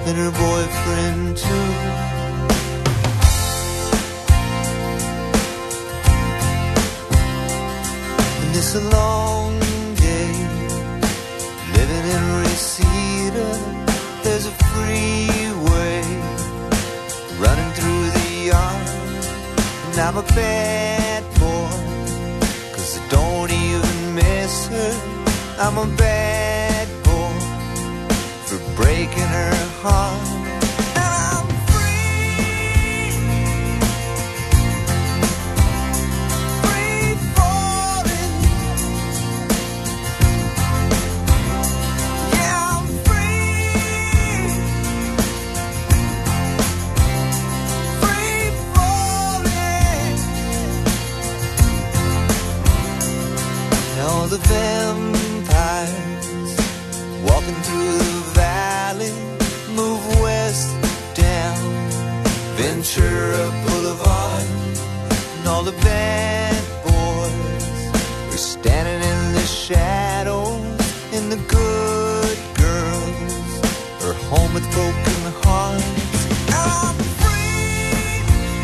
and her boyfriend too. And it's a long day living in Reseda. There's a freeway running through the yard, and I'm a bad boy, 'cause I don't even miss her. I'm a bad boy for breaking her heart. And I'm free, free falling. Yeah, I'm free, free falling. Now the vampires walking through the valley move west down Ventura Boulevard, and all the bad boys are standing in the shadows, and the good girls are home with broken hearts. I'm free,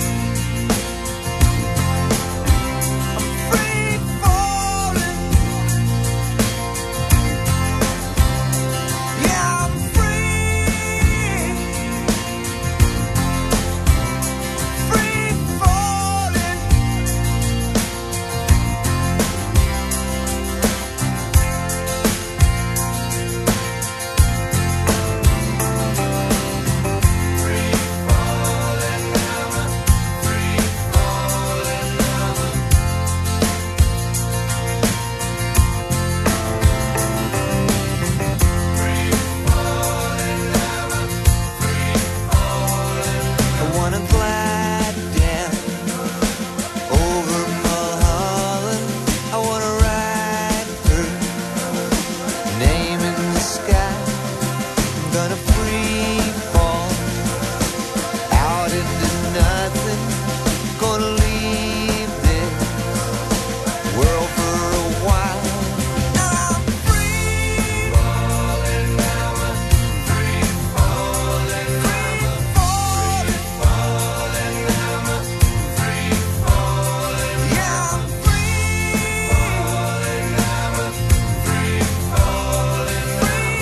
I'm free falling. Yeah, I'm free, free falling. I wanna glide down over Mulholland. I wanna write her name in the sky. I'm gonna free fall out into nothing. Gonna leave this world for a while. I'm free falling, free falling, free falling, free falling. Yeah, I'm free falling, free falling, free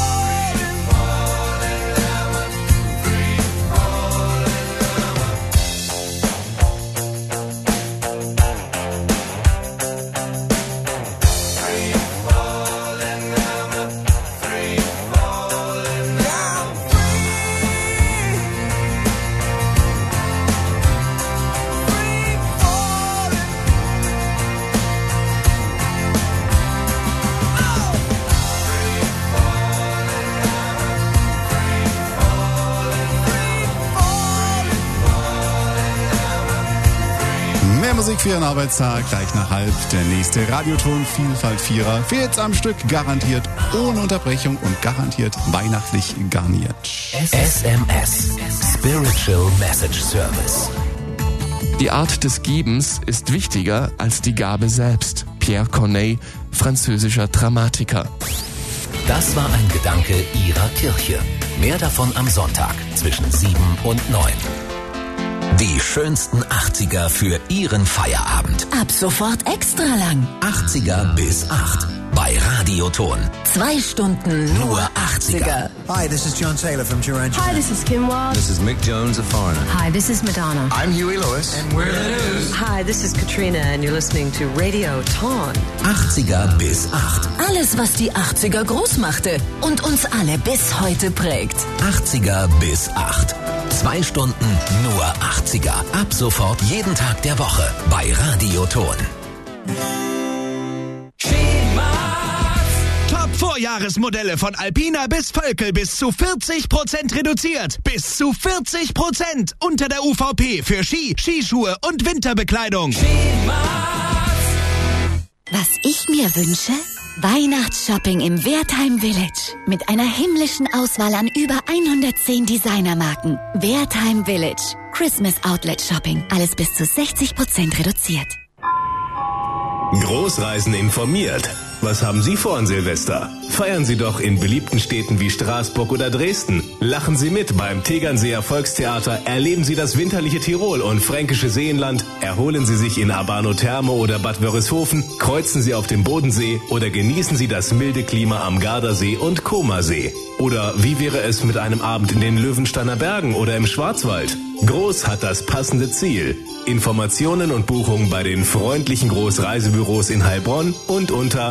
Mehr Musik für Ihren Arbeitstag, gleich nach halb. Der nächste Radioton Vielfalt Vierer. Fehlt am Stück, garantiert ohne Unterbrechung und garantiert weihnachtlich garniert. SMS, Spiritual Message Service. Die Art des Gebens ist wichtiger als die Gabe selbst. Pierre Corneille, französischer Dramatiker. Das war ein Gedanke Ihrer Kirche. Mehr davon am Sonntag zwischen 7 und 9. Die schönsten 80er für Ihren Feierabend. Ab sofort extra lang. 80er bis 8 bei Radioton. 2 Stunden nur 80er. Hi, this is John Taylor from Duran Duran. Hi, this is Kim Wilde. This is Mick Jones of Foreigner. Hi, this is Madonna. I'm Huey Lewis. And we're the News. Hi, this is Katrina and you're listening to Radio Ton. 80er bis 8. Alles, was die 80er groß machte und uns alle bis heute prägt. 80er bis 8. 2 Stunden nur 80er. Ab sofort jeden Tag der Woche bei Radioton. Top-Vorjahresmodelle von Alpina bis Völkel bis zu 40% reduziert. Bis zu 40% unter der UVP für Ski, Skischuhe und Winterbekleidung. Was ich mir wünsche? Weihnachtsshopping im Wertheim Village. Mit einer himmlischen Auswahl an über 110 Designermarken. Wertheim Village. Christmas Outlet Shopping. Alles bis zu 60% reduziert. Großreisen informiert. Was haben Sie vor an Silvester? Feiern Sie doch in beliebten Städten wie Straßburg oder Dresden. Lachen Sie mit beim Tegernseer Volkstheater, erleben Sie das winterliche Tirol und fränkische Seenland, erholen Sie sich in Abano Therme oder Bad Wörishofen, kreuzen Sie auf dem Bodensee oder genießen Sie das milde Klima am Gardasee und Comersee. Oder wie wäre es mit einem Abend in den Löwensteiner Bergen oder im Schwarzwald? Groß hat das passende Ziel. Informationen und Buchungen bei den freundlichen Großreisebüros in Heilbronn und unter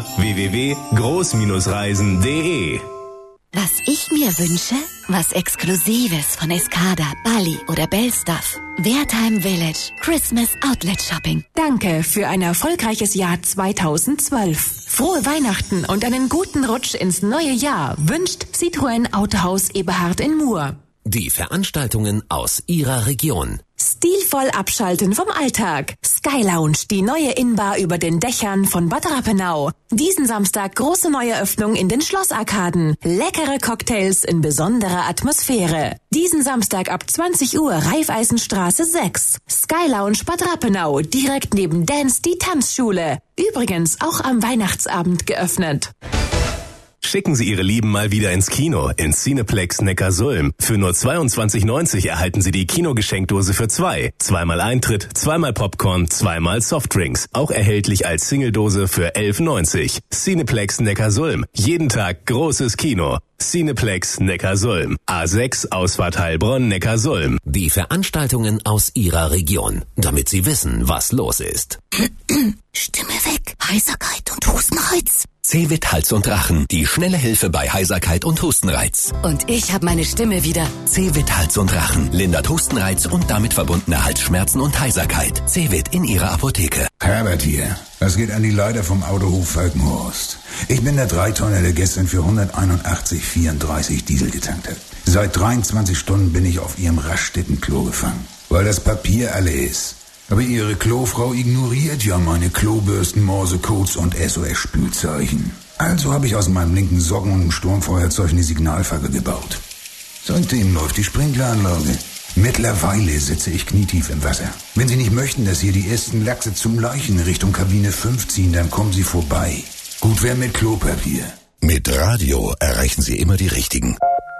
www.groß-reisen.de. Was ich mir wünsche? Was Exklusives von Escada, Bali oder Belstaff. Wertheim Village Christmas Outlet Shopping. Danke für ein erfolgreiches Jahr 2012. Frohe Weihnachten und einen guten Rutsch ins neue Jahr wünscht Citroën Autohaus Eberhard in Mur. Die Veranstaltungen aus Ihrer Region. Stilvoll abschalten vom Alltag. Sky Lounge, die neue Innenbar über den Dächern von Bad Rappenau. Diesen Samstag große Neueröffnung in den Schlossarkaden. Leckere Cocktails in besonderer Atmosphäre. Diesen Samstag ab 20 Uhr Raiffeisenstraße 6. Sky Lounge Bad Rappenau, direkt neben Dance die Tanzschule. Übrigens auch am Weihnachtsabend geöffnet. Schicken Sie Ihre Lieben mal wieder ins Kino, ins Cineplex Neckarsulm. Für nur 22,90 erhalten Sie die Kinogeschenkdose für 2. Zweimal Eintritt, zweimal Popcorn, zweimal Softdrinks. Auch erhältlich als Singledose für 11,90. Cineplex Neckarsulm. Jeden Tag großes Kino. Cineplex Neckarsulm. A6 Ausfahrt Heilbronn Neckarsulm. Die Veranstaltungen aus Ihrer Region, damit Sie wissen, was los ist. Stimme weg, Heiserkeit und Hustenreiz. Cevit Hals und Rachen, die schnelle Hilfe bei Heiserkeit und Hustenreiz. Und ich habe meine Stimme wieder. Cevit Hals und Rachen lindert Hustenreiz und damit verbundene Halsschmerzen und Heiserkeit. Cevit in Ihrer Apotheke. Herbert hier. Das geht an die Leiter vom Autohof Falkenhorst. Ich bin der Dreitonner, der gestern für 181,34 Diesel getankt hat. Seit 23 Stunden bin ich auf Ihrem Raststätten-Klo gefangen, weil das Papier alle ist. Aber Ihre Klofrau ignoriert ja meine Klobürsten, Morsecodes und SOS-Spülzeichen. Also habe ich aus meinem linken Socken und einem Sturmfeuerzeug eine Signalfackel gebaut. Seitdem läuft die Sprinkleranlage. Mittlerweile sitze ich knietief im Wasser. Wenn Sie nicht möchten, dass hier die ersten Lachse zum Leuchten Richtung Kabine 5 ziehen, dann kommen Sie vorbei. Gut wäre mit Klopapier. Mit Radio erreichen Sie immer die Richtigen.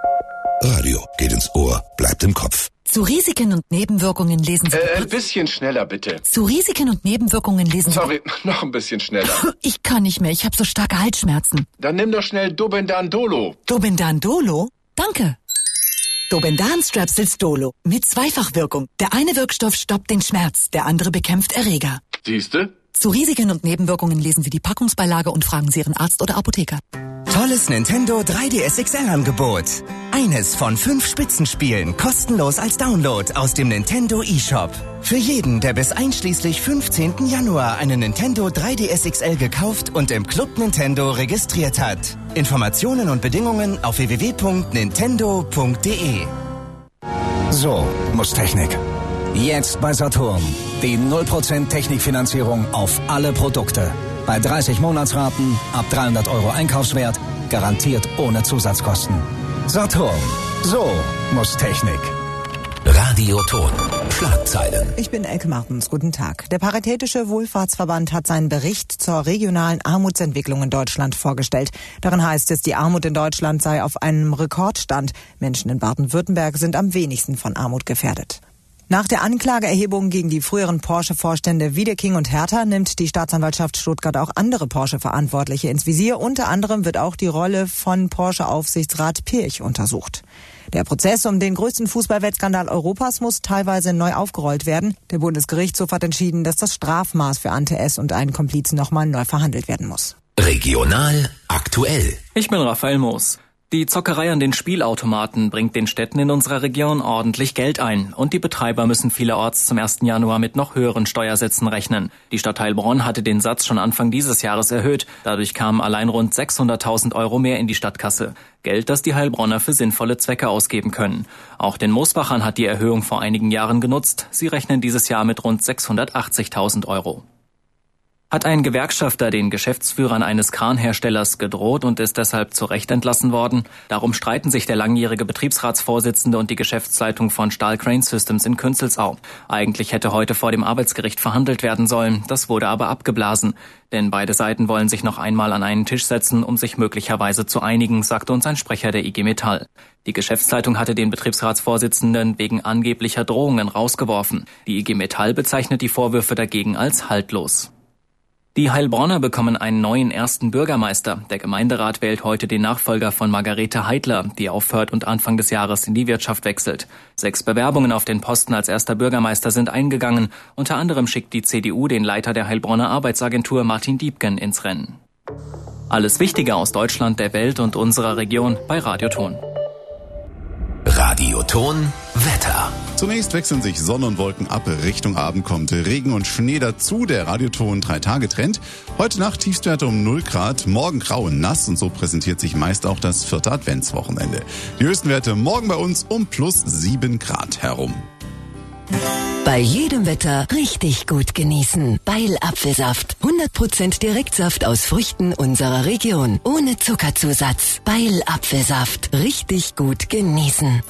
Radio geht ins Ohr, bleibt im Kopf. Zu Risiken und Nebenwirkungen lesen Sie... Ein bisschen schneller, bitte. Zu Risiken und Nebenwirkungen lesen Sie... Sorry, noch ein bisschen schneller. Ich kann nicht mehr, ich habe so starke Halsschmerzen. Dann nimm doch schnell Dobendan-Dolo. Dobendan-Dolo? Danke. Dobendan Strepsils Dolo. Mit Zweifachwirkung. Der eine Wirkstoff stoppt den Schmerz, der andere bekämpft Erreger. Siehste? Zu Risiken und Nebenwirkungen lesen Sie die Packungsbeilage und fragen Sie Ihren Arzt oder Apotheker. Tolles Nintendo 3DS XL-Angebot. Eines von 5 Spitzenspielen kostenlos als Download aus dem Nintendo eShop. Für jeden, der bis einschließlich 15. Januar einen Nintendo 3DS XL gekauft und im Club Nintendo registriert hat. Informationen und Bedingungen auf www.nintendo.de. So muss Technik. Jetzt bei Saturn. Die 0% Technikfinanzierung auf alle Produkte. Bei 30 Monatsraten, ab 300 € Einkaufswert, garantiert ohne Zusatzkosten. Saturn. So muss Technik. Radioton. Schlagzeilen. Ich bin Elke Martens. Guten Tag. Der Paritätische Wohlfahrtsverband hat seinen Bericht zur regionalen Armutsentwicklung in Deutschland vorgestellt. Darin heißt es, die Armut in Deutschland sei auf einem Rekordstand. Menschen in Baden-Württemberg sind am wenigsten von Armut gefährdet. Nach der Anklageerhebung gegen die früheren Porsche-Vorstände Wiedeking und Hertha nimmt die Staatsanwaltschaft Stuttgart auch andere Porsche-Verantwortliche ins Visier. Unter anderem wird auch die Rolle von Porsche-Aufsichtsrat Pirch untersucht. Der Prozess um den größten Fußballwettskandal Europas muss teilweise neu aufgerollt werden. Der Bundesgerichtshof hat entschieden, dass das Strafmaß für Ante S. und einen Komplizen nochmal neu verhandelt werden muss. Regional aktuell. Ich bin Raphael Moos. Die Zockerei an den Spielautomaten bringt den Städten in unserer Region ordentlich Geld ein. Und die Betreiber müssen vielerorts zum 1. Januar mit noch höheren Steuersätzen rechnen. Die Stadt Heilbronn hatte den Satz schon Anfang dieses Jahres erhöht. Dadurch kamen allein rund 600.000 € mehr in die Stadtkasse. Geld, das die Heilbronner für sinnvolle Zwecke ausgeben können. Auch den Moosbachern hat die Erhöhung vor einigen Jahren genutzt. Sie rechnen dieses Jahr mit rund 680.000 €. Hat ein Gewerkschafter den Geschäftsführern eines Kranherstellers gedroht und ist deshalb zu Recht entlassen worden? Darum streiten sich der langjährige Betriebsratsvorsitzende und die Geschäftsleitung von Stahl Crane Systems in Künzelsau. Eigentlich hätte heute vor dem Arbeitsgericht verhandelt werden sollen, das wurde aber abgeblasen. Denn beide Seiten wollen sich noch einmal an einen Tisch setzen, um sich möglicherweise zu einigen, sagte uns ein Sprecher der IG Metall. Die Geschäftsleitung hatte den Betriebsratsvorsitzenden wegen angeblicher Drohungen rausgeworfen. Die IG Metall bezeichnet die Vorwürfe dagegen als haltlos. Die Heilbronner bekommen einen neuen ersten Bürgermeister. Der Gemeinderat wählt heute den Nachfolger von Margarete Heidler, die aufhört und Anfang des Jahres in die Wirtschaft wechselt. 6 Bewerbungen auf den Posten als erster Bürgermeister sind eingegangen. Unter anderem schickt die CDU den Leiter der Heilbronner Arbeitsagentur Martin Diebken ins Rennen. Alles Wichtige aus Deutschland, der Welt und unserer Region bei Radioton. Radioton Wetter. Zunächst wechseln sich Sonne und Wolken ab. Richtung Abend kommt Regen und Schnee dazu. Der Radioton 3-Tage-Trend. Heute Nacht Tiefstwerte um 0 Grad. Morgen grau und nass. Und so präsentiert sich meist auch das 4. Adventswochenende. Die höchsten Werte morgen bei uns um plus 7 Grad herum. Bei jedem Wetter richtig gut genießen. Beil Apfelsaft. 100% Direktsaft aus Früchten unserer Region. Ohne Zuckerzusatz. Beil Apfelsaft. Richtig gut genießen.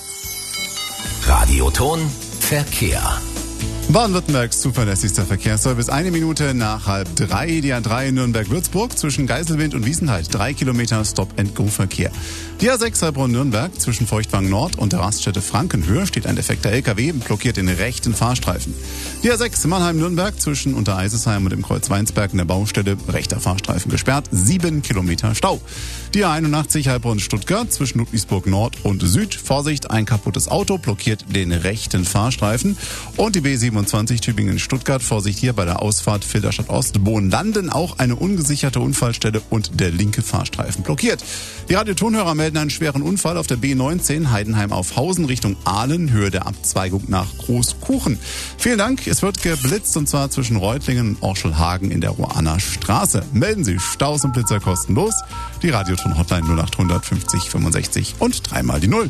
Radioton Verkehr. Baden-Württembergs zuverlässigster Verkehrsservice. 1 Minute nach 2:30. Die A3 Nürnberg-Würzburg zwischen Geiselwind und Wiesenheid. 3 Kilometer Stop-and-Go-Verkehr. Die A6 Heilbronn-Nürnberg zwischen Feuchtwang Nord und der Raststätte Frankenhöhe steht ein defekter LKW und blockiert den rechten Fahrstreifen. Die A6 Mannheim-Nürnberg zwischen Untereisesheim und dem Kreuz Weinsberg in der Baustelle. Rechter Fahrstreifen gesperrt. 7 Kilometer Stau. Die A81 Heilbronn-Stuttgart zwischen Ludwigsburg Nord und Süd. Vorsicht, ein kaputtes Auto blockiert den rechten Fahrstreifen. Und die B27 Tübingen-Stuttgart. Vorsicht hier bei der Ausfahrt Filderstadt Ost. Bohnlanden auch eine ungesicherte Unfallstelle und der linke Fahrstreifen blockiert. Die Radiotonhörer melden einen schweren Unfall auf der B19 Heidenheim auf Hausen Richtung Aalen, Höhe der Abzweigung nach Großkuchen. Vielen Dank, es wird geblitzt und zwar zwischen Reutlingen und Orschelhagen in der Roaner Straße. Melden Sie Staus und Blitzer kostenlos. Die Radioton-Hotline 0800 50 65 und 3 mal die 0.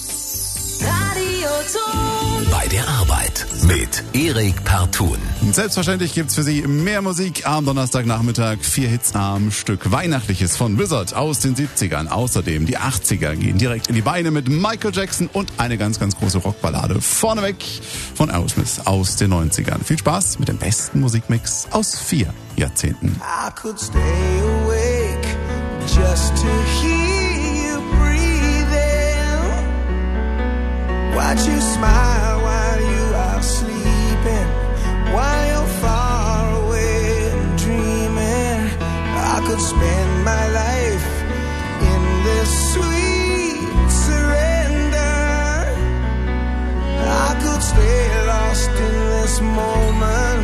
Radioton. Bei der Arbeit mit Erik Partun. Selbstverständlich gibt's für Sie mehr Musik am Donnerstagnachmittag. 4 Hits am Stück. Weihnachtliches von Wizard aus den 70ern. Außerdem die 80er gehen direkt in die Beine mit Michael Jackson und eine ganz, ganz große Rockballade vorneweg von Aerosmith aus den 90ern. Viel Spaß mit dem besten Musikmix aus 4 Jahrzehnten. I could stay awake just to hear you breathing. Watch you smile while you are sleeping, while you're far away and dreaming. I could spend my life in this sweet surrender. I could stay lost in this moment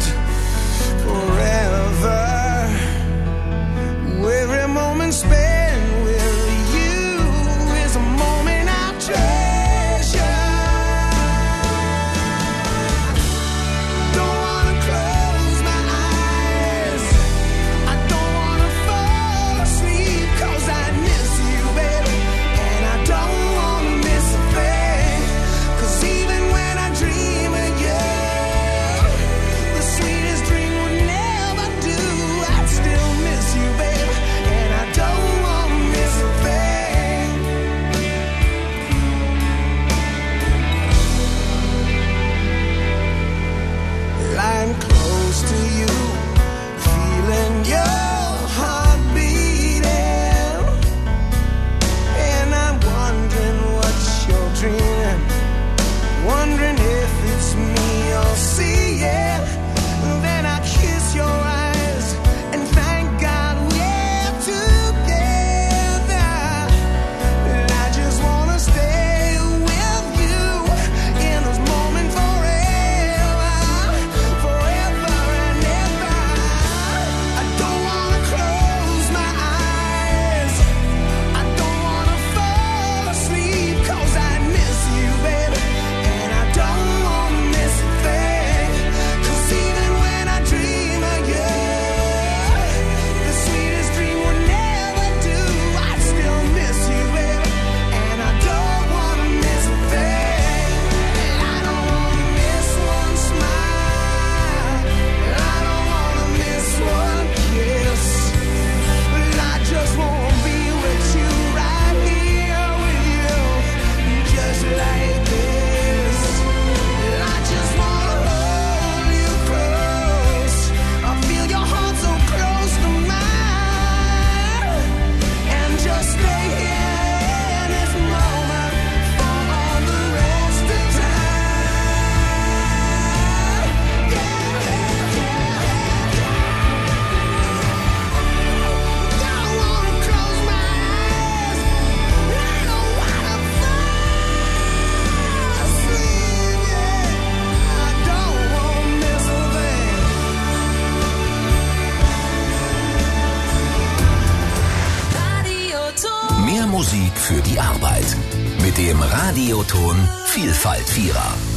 forever. Every moment spent with you Musik für die Arbeit. Mit dem Radioton Vielfalt Vierer.